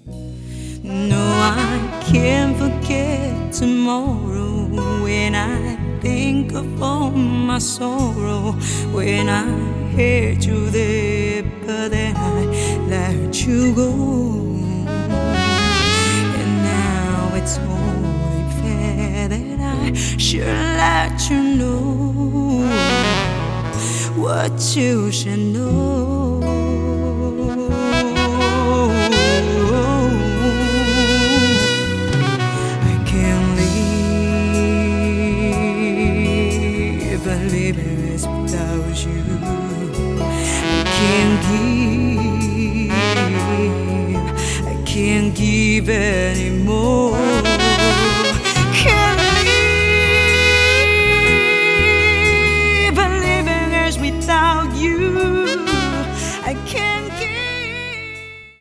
No, I can't forget tomorrow when I think of all my sorrow. When I hate you there, but then I let you go. And now it's only fair that I should let you know what you should know. Living without you, I can't give anymore.